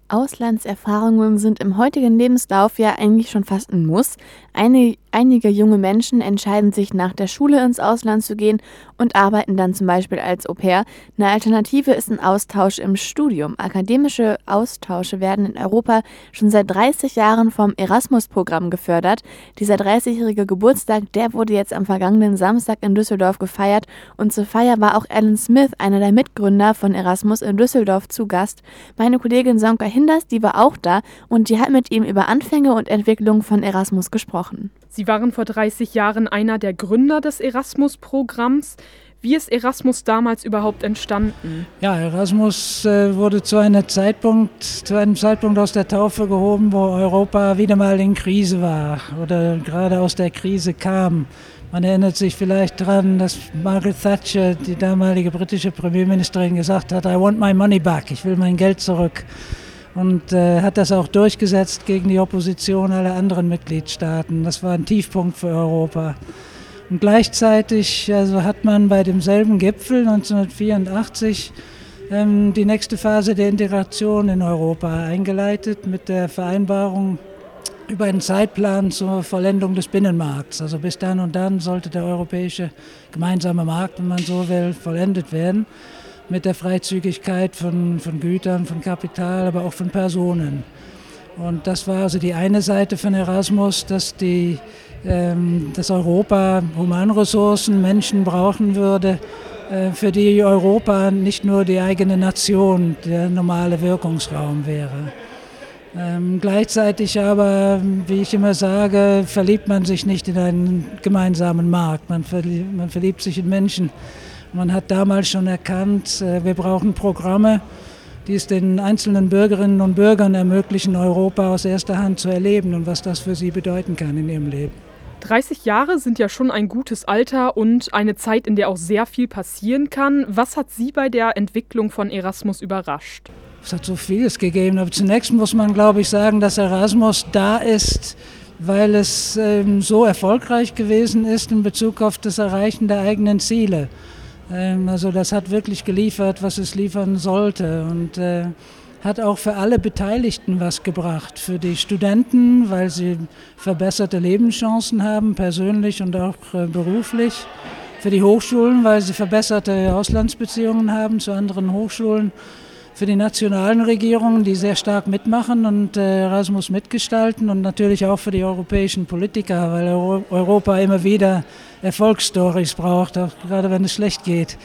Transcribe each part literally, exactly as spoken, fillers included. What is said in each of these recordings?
Auslandserfahrungen sind im heutigen Lebenslauf ja eigentlich schon fast ein Muss. Eine, einige junge Menschen entscheiden sich nach der Schule ins Ausland zu gehen und arbeiten dann zum Beispiel als Au-pair. Eine Alternative ist ein Austausch im Studium. Akademische Austausche werden in Europa schon seit dreißig Jahren vom Erasmus-Programm gefördert. Dieser dreißigjährige Geburtstag, der wurde jetzt am vergangenen Samstag in Düsseldorf gefeiert und zur Feier war auch Alan Smith, einer der Mitgründer von Erasmus in Düsseldorf, zu Gast. Meine Kollegin Sonka Hinders, die war auch da und die hat mit ihm über Anfänge und Entwicklung von Erasmus gesprochen. Sie waren vor dreißig Jahren einer der Gründer des Erasmus-Programms. Wie ist Erasmus damals überhaupt entstanden? Ja, Erasmus äh, wurde zu einem Zeitpunkt, zu einem Zeitpunkt aus der Taufe gehoben, wo Europa wieder mal in Krise war oder gerade aus der Krise kam. Man erinnert sich vielleicht daran, dass Margaret Thatcher, die damalige britische Premierministerin, gesagt hat, I want my money back, ich will mein Geld zurück. Und äh, hat das auch durchgesetzt gegen die Opposition aller anderen Mitgliedstaaten. Das war ein Tiefpunkt für Europa. Und gleichzeitig also hat man bei demselben Gipfel neunzehnhundertvierundachtzig ähm, die nächste Phase der Integration in Europa eingeleitet mit der Vereinbarung über einen Zeitplan zur Vollendung des Binnenmarkts. Also bis dann und dann sollte der europäische gemeinsame Markt, wenn man so will, vollendet werden. Mit der Freizügigkeit von, von Gütern, von Kapital, aber auch von Personen. Und das war also die eine Seite von Erasmus, dass, die, ähm, dass Europa Humanressourcen, Menschen brauchen würde, äh, für die Europa nicht nur die eigene Nation der normale Wirkungsraum wäre. Ähm, gleichzeitig aber, wie ich immer sage, verliebt man sich nicht in einen gemeinsamen Markt, man verliebt, man verliebt sich in Menschen. Man hat damals schon erkannt, wir brauchen Programme, die es den einzelnen Bürgerinnen und Bürgern ermöglichen, Europa aus erster Hand zu erleben und was das für sie bedeuten kann in ihrem Leben. dreißig Jahre sind ja schon ein gutes Alter und eine Zeit, in der auch sehr viel passieren kann. Was hat Sie bei der Entwicklung von Erasmus überrascht? Es hat so vieles gegeben, aber zunächst muss man, glaube ich, sagen, dass Erasmus da ist, weil es ähm, so erfolgreich gewesen ist in Bezug auf das Erreichen der eigenen Ziele. Also das hat wirklich geliefert, was es liefern sollte und äh, hat auch für alle Beteiligten was gebracht. Für die Studenten, weil sie verbesserte Lebenschancen haben, persönlich und auch äh, beruflich. Für die Hochschulen, weil sie verbesserte Auslandsbeziehungen haben zu anderen Hochschulen. Für die nationalen Regierungen, die sehr stark mitmachen und äh, Erasmus mitgestalten und natürlich auch für die europäischen Politiker, weil Euro- Europa immer wieder Erfolgsstories braucht, auch gerade wenn es schlecht geht.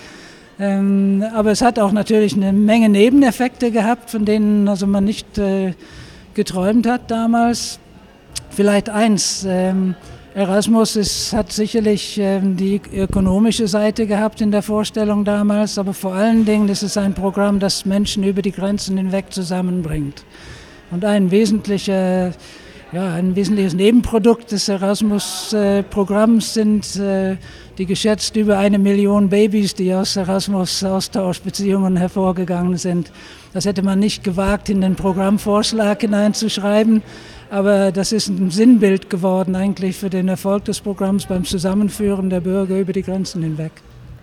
Ähm, aber es hat auch natürlich eine Menge Nebeneffekte gehabt, von denen also man nicht äh, geträumt hat damals. Vielleicht eins, ähm, Erasmus ist, hat sicherlich ähm, die ökonomische Seite gehabt in der Vorstellung damals, aber vor allen Dingen ist es ein Programm, das Menschen über die Grenzen hinweg zusammenbringt. Und ein, wesentlicher, ja, ein wesentliches Nebenprodukt des Erasmus-Programms sind äh, die geschätzt über eine Million Babys, die aus Erasmus-Austauschbeziehungen hervorgegangen sind. Das hätte man nicht gewagt, in den Programmvorschlag hineinzuschreiben. Aber das ist ein Sinnbild geworden eigentlich für den Erfolg des Programms beim Zusammenführen der Bürger über die Grenzen hinweg.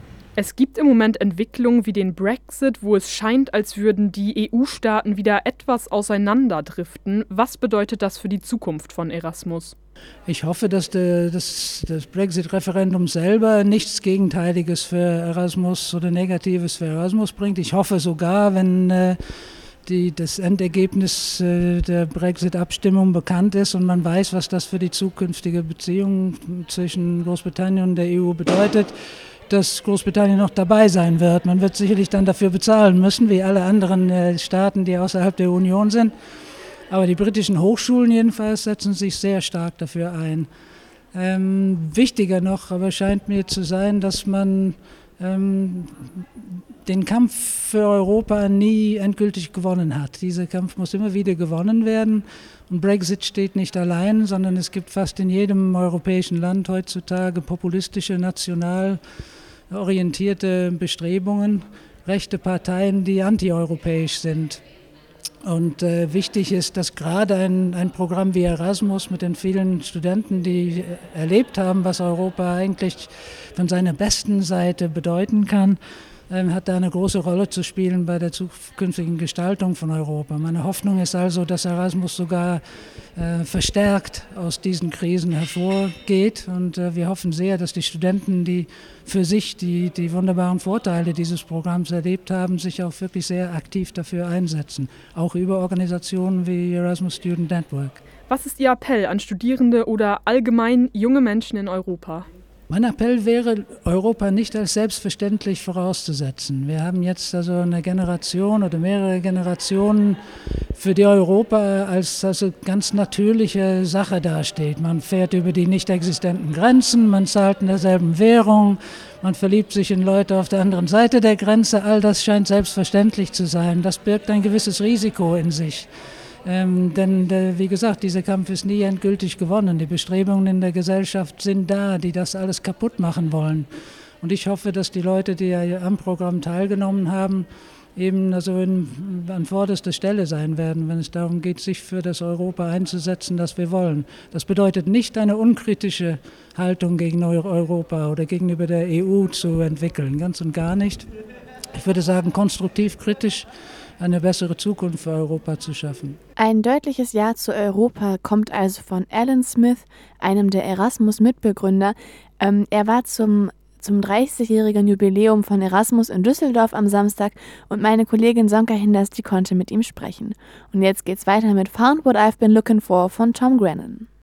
Es gibt im Moment Entwicklungen wie den Brexit, wo es scheint, als würden die E U-Staaten wieder etwas auseinanderdriften. Was bedeutet das für die Zukunft von Erasmus? Ich hoffe, dass de, das, das Brexit-Referendum selber nichts Gegenteiliges für Erasmus oder Negatives für Erasmus bringt. Ich hoffe sogar, wenn äh, Die, das Endergebnis äh, der Brexit-Abstimmung bekannt ist und man weiß, was das für die zukünftige Beziehung zwischen Großbritannien und der E U bedeutet, dass Großbritannien noch dabei sein wird. Man wird sicherlich dann dafür bezahlen müssen, wie alle anderen äh, Staaten, die außerhalb der Union sind. Aber die britischen Hochschulen jedenfalls setzen sich sehr stark dafür ein. Ähm, wichtiger noch aber scheint mir zu sein, dass man ähm, den Kampf für Europa nie endgültig gewonnen hat. Dieser Kampf muss immer wieder gewonnen werden. Und Brexit steht nicht allein, sondern es gibt fast in jedem europäischen Land heutzutage populistische, national orientierte Bestrebungen, rechte Parteien, die antieuropäisch sind. Und äh, wichtig ist, dass gerade ein, ein Programm wie Erasmus mit den vielen Studenten, die erlebt haben, was Europa eigentlich von seiner besten Seite bedeuten kann, ähm, hat da eine große Rolle zu spielen bei der zukünftigen Gestaltung von Europa. Meine Hoffnung ist also, dass Erasmus sogar äh, verstärkt aus diesen Krisen hervorgeht. Und äh, wir hoffen sehr, dass die Studenten, die für sich die, die wunderbaren Vorteile dieses Programms erlebt haben, sich auch wirklich sehr aktiv dafür einsetzen. Auch über Organisationen wie Erasmus Student Network. Was ist Ihr Appell an Studierende oder allgemein junge Menschen in Europa? Mein Appell wäre, Europa nicht als selbstverständlich vorauszusetzen. Wir haben jetzt also eine Generation oder mehrere Generationen, für die Europa als also ganz natürliche Sache dasteht. Man fährt über die nicht existenten Grenzen, man zahlt in derselben Währung, man verliebt sich in Leute auf der anderen Seite der Grenze. All das scheint selbstverständlich zu sein. Das birgt ein gewisses Risiko in sich. Ähm, denn, äh, wie gesagt, dieser Kampf ist nie endgültig gewonnen. Die Bestrebungen in der Gesellschaft sind da, die das alles kaputt machen wollen. Und ich hoffe, dass die Leute, die ja am Programm teilgenommen haben, eben also in, an vorderster Stelle sein werden, wenn es darum geht, sich für das Europa einzusetzen, das wir wollen. Das bedeutet nicht, eine unkritische Haltung gegen Europa oder gegenüber der E U zu entwickeln, ganz und gar nicht. Ich würde sagen, konstruktiv kritisch eine bessere Zukunft für Europa zu schaffen. Ein deutliches Ja zu Europa kommt also von Alan Smith, einem der Erasmus-Mitbegründer. Ähm, er war zum, zum dreißigjährigen Jubiläum von Erasmus in Düsseldorf am Samstag und meine Kollegin Sonka Hinders, die konnte mit ihm sprechen. Und jetzt geht's weiter mit Found What I've Been Looking For von Tom Grennan.